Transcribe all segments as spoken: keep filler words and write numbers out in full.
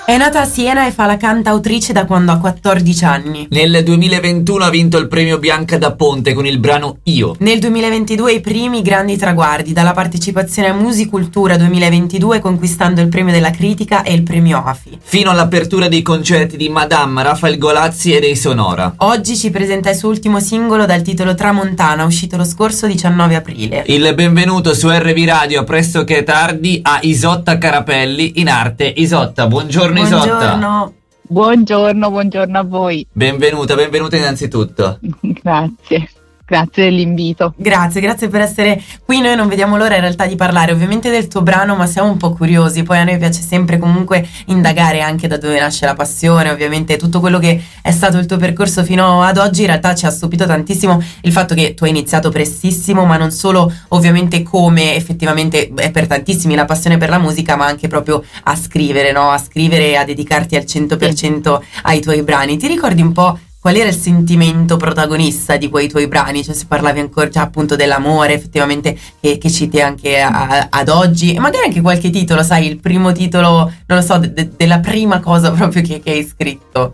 È nata a Siena e fa la cantautrice da quando ha quattordici anni. Nel duemilaventuno ha vinto il premio Bianca da Ponte con il brano Io. Nel duemilaventidue i primi grandi traguardi, dalla partecipazione a Musicultura duemilaventidue conquistando il premio della critica e il premio A F I. Fino all'apertura dei concerti di Madame, Rafael Golazzi e dei Sonora. Oggi ci presenta il suo ultimo singolo dal titolo Tramontana, uscito lo scorso diciannove aprile. Il benvenuto su R V Radio, presto che è tardi, a Isotta Carapelli, in arte Isotta. Buongiorno. Isotta. Buongiorno. Buongiorno, buongiorno a voi. Benvenuta, benvenuta innanzitutto. Grazie. Grazie dell'invito. Grazie, grazie per essere qui. Noi non vediamo l'ora in realtà di parlare ovviamente del tuo brano, ma siamo un po' curiosi. Poi a noi piace sempre comunque indagare anche da dove nasce la passione, ovviamente tutto quello che è stato il tuo percorso fino ad oggi. In realtà ci ha stupito tantissimo il fatto che tu hai iniziato prestissimo, ma non solo ovviamente come effettivamente è per tantissimi la passione per la musica, ma anche proprio a scrivere, no? A scrivere e a dedicarti al cento per cento ai tuoi brani. Ti ricordi un po' qual era il sentimento protagonista di quei tuoi brani? Cioè, se parlavi ancora già appunto dell'amore, effettivamente, che, che citi anche a, ad oggi, e magari anche qualche titolo, sai, il primo titolo, non lo so, de, de, della prima cosa proprio che, che hai scritto.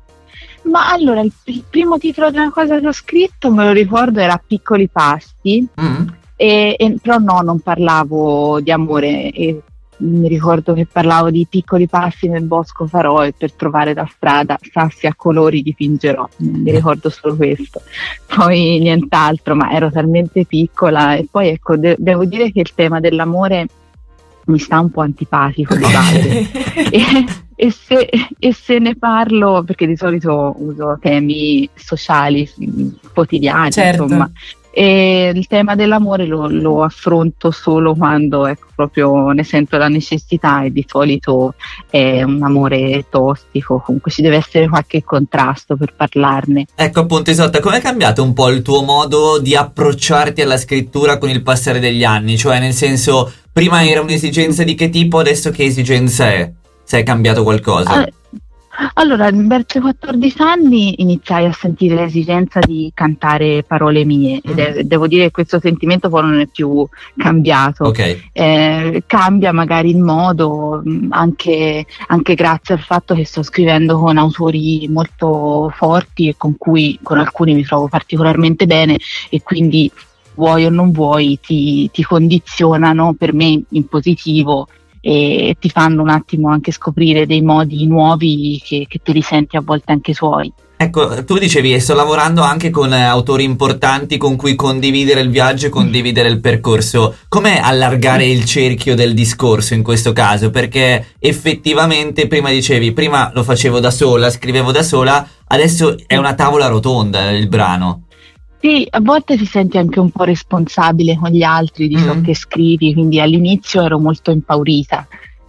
Ma allora, il, il primo titolo di una cosa che ho scritto, me lo ricordo, era Piccoli Passi, mm. e, e, però no, non parlavo di amore, e mi ricordo che parlavo di piccoli passi nel bosco farò e per trovare la strada sassi a colori dipingerò, mi ricordo solo questo, poi nient'altro, ma ero talmente piccola. E poi ecco, de- devo dire che il tema dell'amore mi sta un po' antipatico di base e, e, se, e se ne parlo perché di solito uso temi sociali quotidiani, certo. Insomma. E il tema dell'amore lo, lo affronto solo quando ecco, proprio ne sento la necessità, e di solito è un amore tossico, comunque ci deve essere qualche contrasto per parlarne. Ecco appunto Isotta, com'è cambiato un po' il tuo modo di approcciarti alla scrittura con il passare degli anni? Cioè nel senso, prima era un'esigenza di che tipo, adesso che esigenza è? Se è cambiato qualcosa? Eh, Allora, verso i quattordici anni iniziai a sentire l'esigenza di cantare parole mie, ed è, devo dire che questo sentimento poi non è più cambiato. Okay. Eh, cambia magari il modo, anche, anche grazie al fatto che sto scrivendo con autori molto forti e con cui con alcuni mi trovo particolarmente bene, e quindi vuoi o non vuoi ti, ti condizionano, per me in positivo, e ti fanno un attimo anche scoprire dei modi nuovi che, che te li senti a volte anche suoi. Ecco, tu dicevi, sto lavorando anche con eh, autori importanti con cui condividere il viaggio e condividere il percorso. Com'è allargare il cerchio del discorso in questo caso? Perché effettivamente prima dicevi, prima lo facevo da sola, scrivevo da sola, adesso è una tavola rotonda il brano. Sì, a volte ti senti anche un po' responsabile con gli altri di ciò mm. che scrivi, quindi all'inizio ero molto impaurita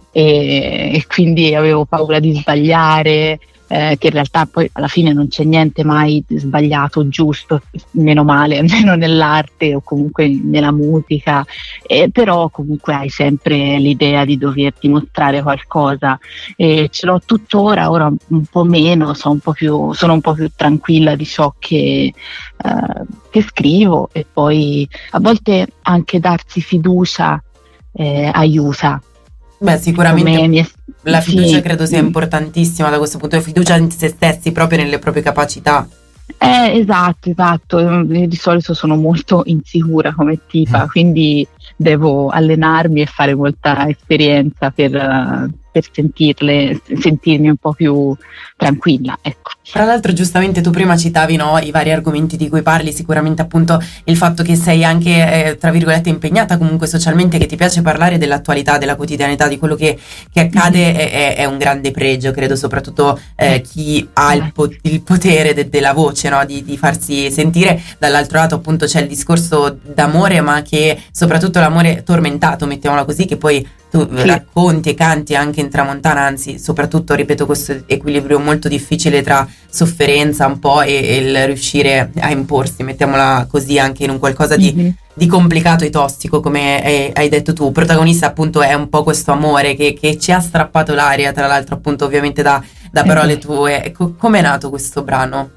e, e quindi avevo paura di sbagliare, eh, che in realtà poi alla fine non c'è niente mai sbagliato, giusto, meno male, almeno nell'arte o comunque nella musica, eh, però comunque hai sempre l'idea di dover dimostrare qualcosa, e ce l'ho tuttora, ora un po' meno, sono un po' più, sono un po' più tranquilla di ciò che, eh, che scrivo, e poi a volte anche darsi fiducia eh, aiuta. Beh, sicuramente è... la fiducia sì. credo sia importantissima da questo punto, fiducia in se stessi, proprio nelle proprie capacità. Eh, esatto, esatto. Io di solito sono molto insicura come tipa, quindi devo allenarmi e fare molta esperienza per, uh, per sentirle, sentirmi un po' più tranquilla, ecco. Tra l'altro giustamente tu prima citavi, no, i vari argomenti di cui parli, sicuramente appunto il fatto che sei anche eh, tra virgolette impegnata comunque socialmente, che ti piace parlare dell'attualità, della quotidianità, di quello che, che accade, mm-hmm. è, è un grande pregio, credo, soprattutto eh, chi ha il, po- il potere de- della voce, no, di, di farsi sentire. Dall'altro lato appunto c'è il discorso d'amore, ma che soprattutto l'amore tormentato, mettiamola così, che poi tu sì. racconti e canti anche in Tramontana, anzi soprattutto, ripeto, questo equilibrio molto difficile tra sofferenza un po' e, e il riuscire a imporsi, mettiamola così, anche in un qualcosa di, mm-hmm. di complicato e tossico, come hai, hai detto tu. Protagonista appunto è un po' questo amore che, che ci ha strappato l'aria, tra l'altro appunto ovviamente da, da parole tue. Co- com'è nato questo brano?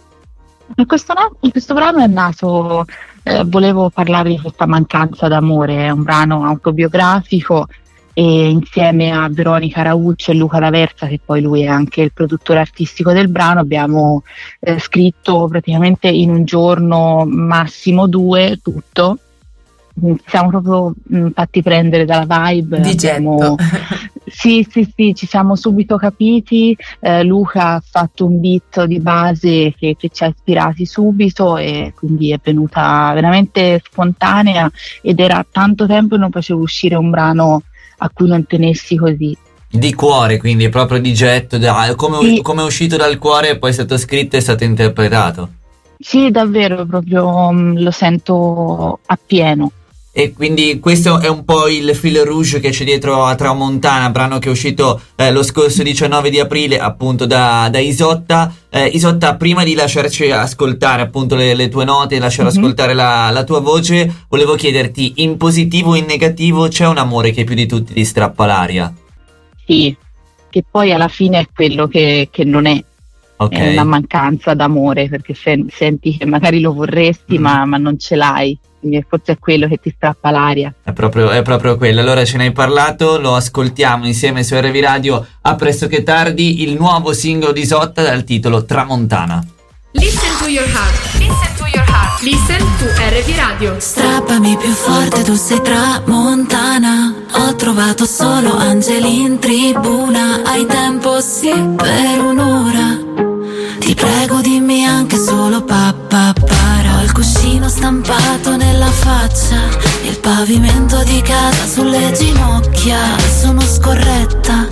Questo, no, questo brano è nato, eh, volevo parlare di questa mancanza d'amore, è un brano autobiografico e insieme a Veronica Rauccio e Luca D'Aversa, che poi lui è anche il produttore artistico del brano, abbiamo eh, scritto praticamente in un giorno, massimo due, tutto. Siamo proprio mh, fatti prendere dalla vibe di abbiamo, sì sì sì ci siamo subito capiti. eh, Luca ha fatto un beat di base che, che ci ha ispirati subito e quindi è venuta veramente spontanea, ed era tanto tempo che non facevo uscire un brano a cui non tenessi così di cuore, quindi proprio di getto, da, come, sì. come è uscito dal cuore e poi è stato scritto e è stato interpretato. Sì, davvero, proprio mh, lo sento appieno. E quindi questo è un po' il fil rouge che c'è dietro a Tramontana, brano che è uscito eh, lo scorso diciannove di aprile appunto da, da Isotta. eh, Isotta, prima di lasciarci ascoltare appunto le, le tue note, lasciare mm-hmm. ascoltare la, la tua voce, volevo chiederti, in positivo o in negativo c'è un amore che più di tutti ti strappa l'aria? Sì, che poi alla fine è quello che, che non è. Okay. È una mancanza d'amore, perché sen- senti che magari lo vorresti mm. ma, ma non ce l'hai, quindi forse è quello che ti strappa l'aria. È proprio, è proprio quello. Allora ce ne hai parlato, lo ascoltiamo insieme su R V Radio a pressoché tardi, il nuovo singolo di Isotta dal titolo Tramontana. Listen to your heart, listen to your heart, listen to R V Radio. Strappami più forte, tu sei tramontana. Ho trovato solo angeli in tribuna. Hai tempo sì per un'ora. Ti prego dimmi anche solo papà para. Ho il cuscino stampato nella faccia, il pavimento di casa sulle ginocchia. Sono scorretta,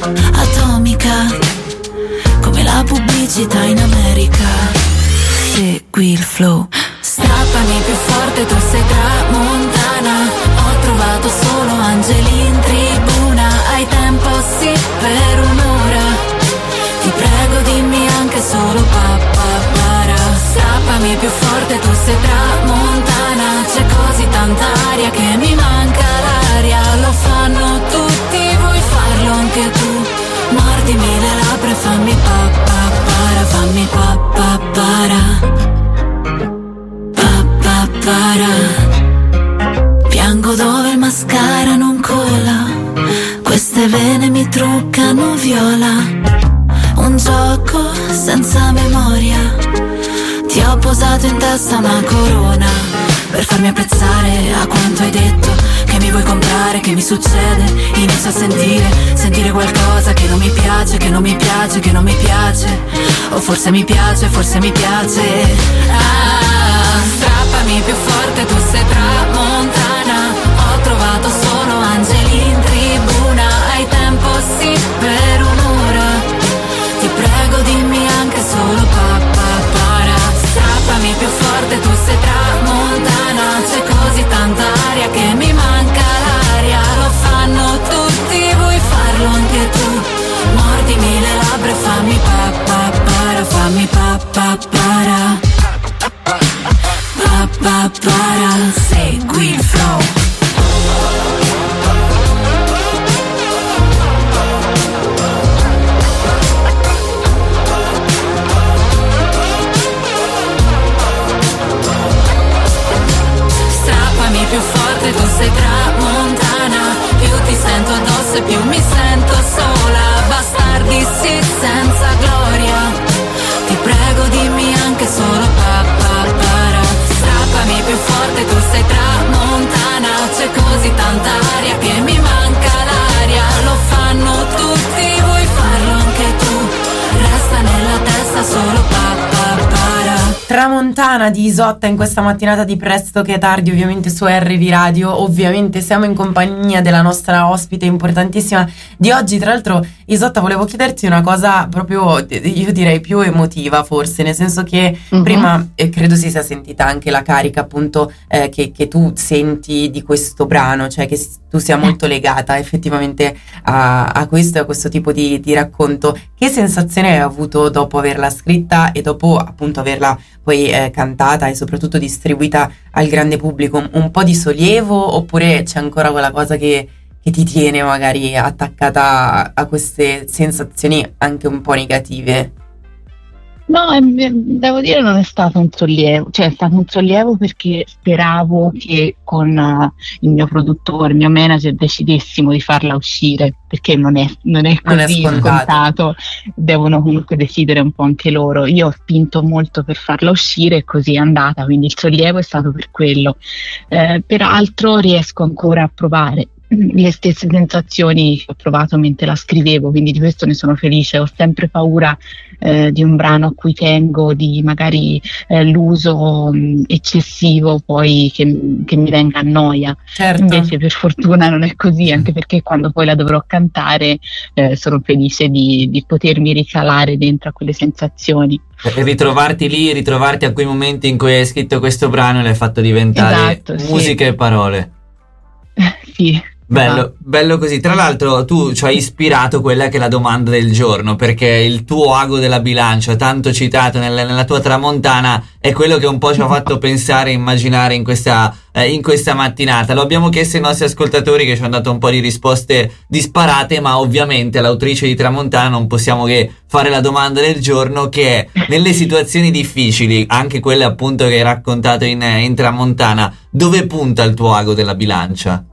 atomica, come la pubblicità in America. Segui il flow. Strappami più forte, tu sei tramontana. Ho trovato solo angeli in tribuna. Hai tempo sì per un'ora. Ti prego dimmi anche solo papà para. Strappami più forte, tu sei tramontana. C'è così tanta aria che mi manca l'aria. Lo fanno tutti, vuoi farlo anche tu? Mordimi le labbra e fammi papà para. Fammi papà para. Papà para. Piango dove il mascara non cola. Queste vene mi truccano viola. Un gioco senza memoria. Ti ho posato in testa una corona per farmi apprezzare a quanto hai detto che mi vuoi comprare, che mi succede. Inizio a sentire, sentire qualcosa che non mi piace, che non mi piace, che non mi piace. O forse mi piace, forse mi piace. Ah, strappami più forte, tu sei tramontana. Ho trovato solo angeli in tribuna. Hai tempo sì per un'ora. Ti prego dimmi anche solo papà para. Strappami più forte, tu sei tramontana. C'è così tanta aria che mi manca l'aria. Lo fanno tutti, vuoi farlo anche tu? Mordimi le labbra e fammi papà para. Fammi papà para. Papà para. Segui il flow. Più forte, tu sei tramontana. Più ti sento addosso e più mi sento sola. Bastardi sì senza gloria. Ti prego dimmi anche solo papà para. Strappami più forte, tu sei tramontana. C'è così tanta aria che mi manca l'aria. Lo fanno tutti, vuoi farlo anche tu? Resta nella testa solo papà para. Tramontana di Isotta in questa mattinata di Presto che è tardi, ovviamente su R V Radio. Ovviamente siamo in compagnia della nostra ospite importantissima di oggi. Tra l'altro, Isotta, volevo chiederti una cosa proprio, io direi più emotiva forse, nel senso che uh-huh. prima eh, credo si sia sentita anche la carica appunto eh, che, che tu senti di questo brano, cioè che tu sia molto legata effettivamente a, a questo e a questo tipo di, di racconto. Che sensazione hai avuto dopo averla scritta e dopo appunto averla poi eh, cantata e soprattutto distribuita al grande pubblico? Un po' di sollievo oppure c'è ancora quella cosa che, che ti tiene magari attaccata a, a queste sensazioni anche un po' negative? No, eh, devo dire non è stato un sollievo, cioè è stato un sollievo perché speravo che con uh, il mio produttore, il mio manager decidessimo di farla uscire, perché non è, non è Non è così scontato. scontato, devono comunque decidere un po' anche loro. Io ho spinto molto per farla uscire e così è andata, quindi il sollievo è stato per quello. Eh, peraltro riesco ancora a provare le stesse sensazioni che ho provato mentre la scrivevo, quindi di questo ne sono felice. Ho sempre paura eh, di un brano a cui tengo, di magari eh, l'uso mh, eccessivo poi che, che mi venga a noia. Certo. Invece per fortuna non è così, anche perché quando poi la dovrò cantare eh, sono felice di, di potermi ricalare dentro a quelle sensazioni. E ritrovarti lì, ritrovarti a quei momenti in cui hai scritto questo brano e l'hai fatto diventare Esatto, sì. musica e parole. Sì. Bello, bello così. Tra l'altro tu ci hai ispirato quella che è la domanda del giorno, perché il tuo ago della bilancia, tanto citato nel, nella tua tramontana, è quello che un po' ci ha fatto pensare e immaginare in questa, eh, in questa mattinata. Lo abbiamo chiesto ai nostri ascoltatori, che ci hanno dato un po' di risposte disparate, ma ovviamente all'autrice di Tramontana non possiamo che fare la domanda del giorno, che è: nelle situazioni difficili, anche quelle appunto che hai raccontato in, in Tramontana, dove punta il tuo ago della bilancia?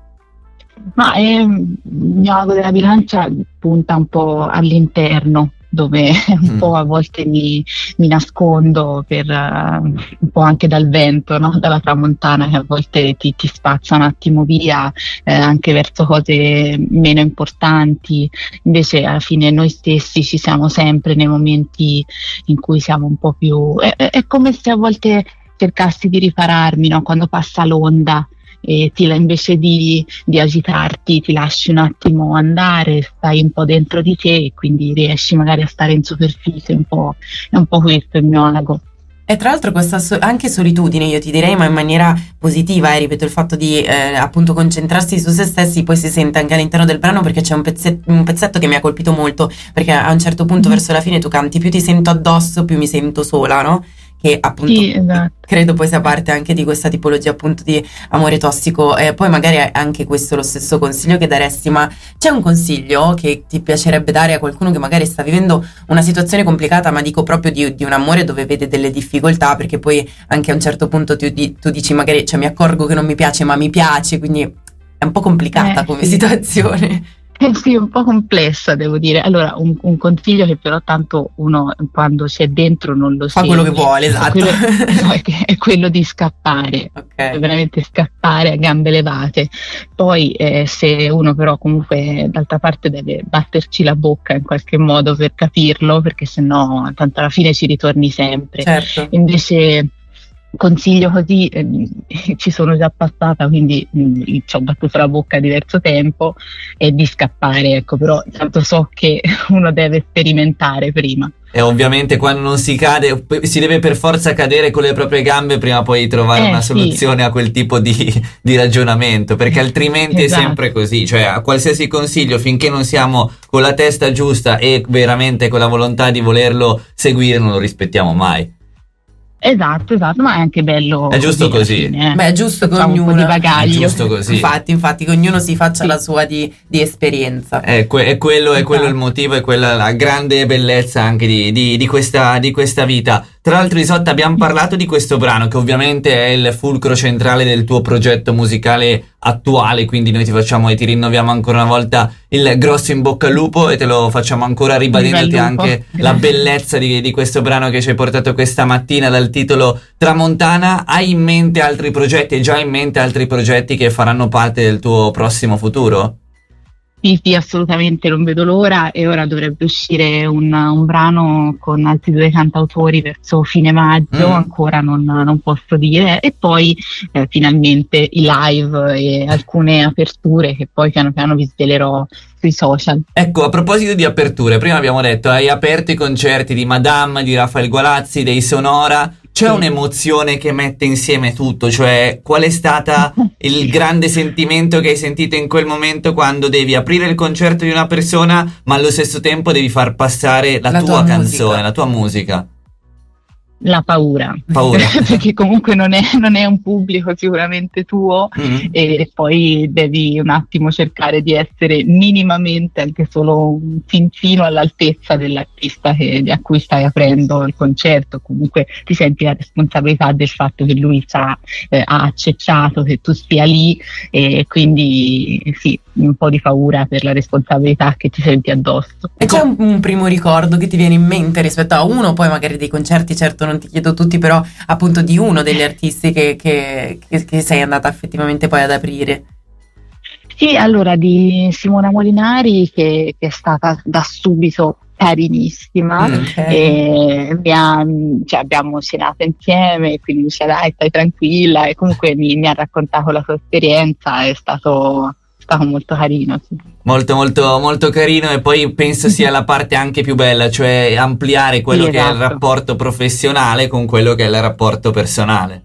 Ma eh, il mio ago della bilancia punta un po' all'interno, dove un Mm. po' a volte mi, mi nascondo per uh, un po' anche dal vento, no? Dalla tramontana, che a volte ti, ti spazza un attimo via eh, anche verso cose meno importanti. Invece alla fine noi stessi ci siamo sempre nei momenti in cui siamo un po' più... È, è come se a volte cercassi di ripararmi, no? Quando passa l'onda e ti, invece di, di agitarti ti lasci un attimo andare, stai un po' dentro di te e quindi riesci magari a stare in superficie un po'. È un po' questo il mio ago. E tra l'altro questa so- anche solitudine, io ti direi, ma in maniera positiva, eh, ripeto, il fatto di eh, appunto concentrarsi su se stessi poi si sente anche all'interno del brano, perché c'è un pezzetto, un pezzetto che mi ha colpito molto, perché a un certo punto Mm. verso la fine tu canti: più ti sento addosso, più mi sento sola, no? Che appunto Sì, esatto. credo poi sia parte anche di questa tipologia appunto di amore tossico. E poi magari è anche questo lo stesso consiglio che daresti, ma c'è un consiglio che ti piacerebbe dare a qualcuno che magari sta vivendo una situazione complicata, ma dico proprio di, di un amore dove vede delle difficoltà, perché poi anche a un certo punto tu, di- tu dici magari, cioè mi accorgo che non mi piace ma mi piace, quindi è un po' complicata Eh, come sì. situazione. Eh sì, un po' complessa, devo dire. Allora, un, un consiglio che però tanto uno quando c'è dentro non lo Fa segue. quello che vuole, È esatto. quello, no, è che- è quello di scappare, Ok. veramente scappare a gambe levate. Poi eh, se uno però comunque d'altra parte deve batterci la bocca in qualche modo per capirlo, perché sennò tanto alla fine ci ritorni sempre. Certo. Invece consiglio così, ehm, ci sono già passata, quindi mh, ci ho battuto la bocca a diverso tempo, e di scappare, ecco, però tanto so che uno deve sperimentare prima. E ovviamente quando non si cade, si deve per forza cadere con le proprie gambe prima poi di trovare Eh, una sì. soluzione a quel tipo di, di ragionamento, perché altrimenti Esatto. è sempre così. Cioè, a qualsiasi consiglio, finché non siamo con la testa giusta e veramente con la volontà di volerlo seguire, non lo rispettiamo mai. Esatto, esatto, ma è anche bello. È giusto alla così. fine, eh. Beh, è giusto che Facciamo un po' ognuno, di bagaglio. È giusto così. Infatti, infatti, che ognuno si faccia Sì. la sua di, di esperienza. È, que- è quello, è quello il Esatto. motivo, è quella la grande bellezza anche di, di, di questa, di questa vita. Tra l'altro, Isotta, abbiamo parlato di questo brano che ovviamente è il fulcro centrale del tuo progetto musicale attuale, quindi noi ti facciamo e ti rinnoviamo ancora una volta il grosso in bocca al lupo, e te lo facciamo ancora ribadendoti Viva il lupo. anche la bellezza di, di questo brano che ci hai portato questa mattina dal titolo Tramontana. Hai in mente altri progetti? Hai già in mente altri progetti che faranno parte del tuo prossimo futuro? Sì, sì, assolutamente, non vedo l'ora, e ora dovrebbe uscire un, un brano con altri due cantautori verso fine maggio, Mm. ancora non, non posso dire, e poi eh, finalmente i live e alcune aperture che poi piano piano vi svelerò sui social. Ecco, a proposito di aperture, prima abbiamo detto hai aperto i concerti di Madame, di Raffaele Gualazzi, dei Sonora. C'è Sì. un'emozione che mette insieme tutto, cioè qual è stata il grande sentimento che hai sentito in quel momento quando devi aprire il concerto di una persona, ma allo stesso tempo devi far passare la, La tua, tua canzone, musica. la tua musica? La paura, paura. perché comunque non è, non è un pubblico sicuramente tuo, mm-hmm. e poi devi un attimo cercare di essere minimamente, anche solo un cincino all'altezza dell'artista che, a cui stai aprendo il concerto. Comunque ti senti la responsabilità del fatto che lui sa, eh, ha accettato che tu stia lì, e quindi sì, un po' di paura per la responsabilità che ti senti addosso. E c'è un, un primo ricordo che ti viene in mente rispetto a uno, poi magari dei concerti, certo non ti chiedo tutti, però appunto di uno degli artisti che, che, che, che sei andata effettivamente poi ad aprire? Sì, allora di Simona Molinari, che, che è stata da subito carinissima, okay. E mi ha, cioè abbiamo cenato insieme, quindi dice dai stai tranquilla, e comunque mi, mi ha raccontato la sua esperienza, è stato... stato molto carino, sì. Molto molto molto carino, e poi penso sia la parte anche più bella, cioè ampliare quello sì, che esatto. è il rapporto professionale con quello che è il rapporto personale.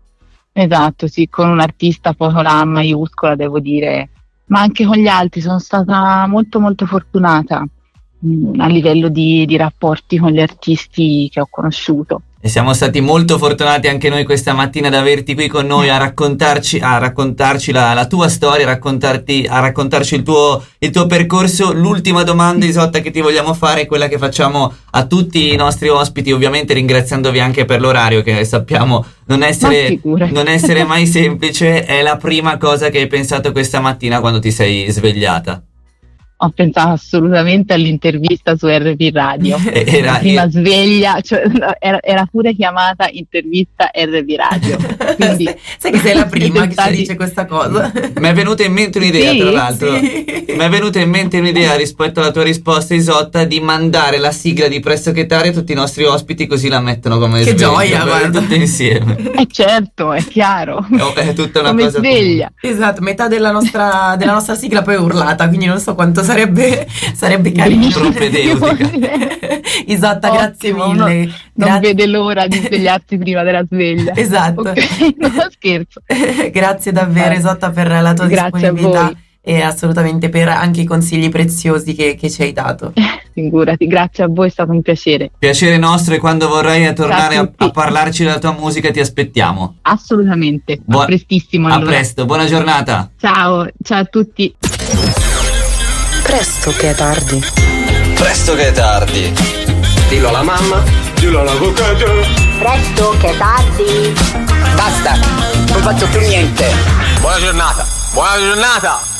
Esatto, sì, con un artista poi con la A maiuscola, devo dire, ma anche con gli altri sono stata molto molto fortunata mh, a livello di, di rapporti con gli artisti che ho conosciuto. E siamo stati molto fortunati anche noi questa mattina ad averti qui con noi a raccontarci, a raccontarci la, la tua storia, a, raccontarti, a raccontarci il tuo, il tuo percorso. L'ultima domanda, Isotta, che ti vogliamo fare è quella che facciamo a tutti i nostri ospiti, ovviamente ringraziandovi anche per l'orario, che sappiamo non essere, non essere mai semplice. È la prima cosa che hai pensato questa mattina quando ti sei svegliata? Ho pensato assolutamente all'intervista su R P Radio, era, la prima era... sveglia, cioè, era, era pure chiamata intervista R P Radio. Quindi, sai che sei la prima che ci dice questa cosa? Mi è venuta in mente un'idea, sì, tra l'altro, sì. mi è venuta in mente un'idea rispetto alla tua risposta, Isotta, di mandare la sigla di Pressoché Tardi a tutti i nostri ospiti, così la mettono come che sveglia. Che gioia, guarda. Tutte insieme. Eh certo, è chiaro. È tutta una come cosa sveglia. Come... Esatto, metà della nostra, della nostra sigla poi è urlata, quindi non so quanto sarebbe, sarebbe carino. Propedeutica. Isotta, grazie mille. No, grazie. Non vede l'ora di svegliarsi prima della sveglia. Esatto. Okay, non scherzo. Grazie davvero, Isotta, per la tua grazie disponibilità e assolutamente per anche i consigli preziosi che, che ci hai dato. Figurati, grazie a voi, è stato un piacere. Piacere nostro, e quando vorrai tornare a, a parlarci della tua musica ti aspettiamo. Assolutamente, Buon... a prestissimo allora. A presto, buona giornata. Ciao, ciao a tutti. Presto che è tardi. Presto che è tardi. Dillo alla mamma, dillo all'avvocato. Presto che è tardi. Basta, non faccio più niente. Buona giornata, buona giornata.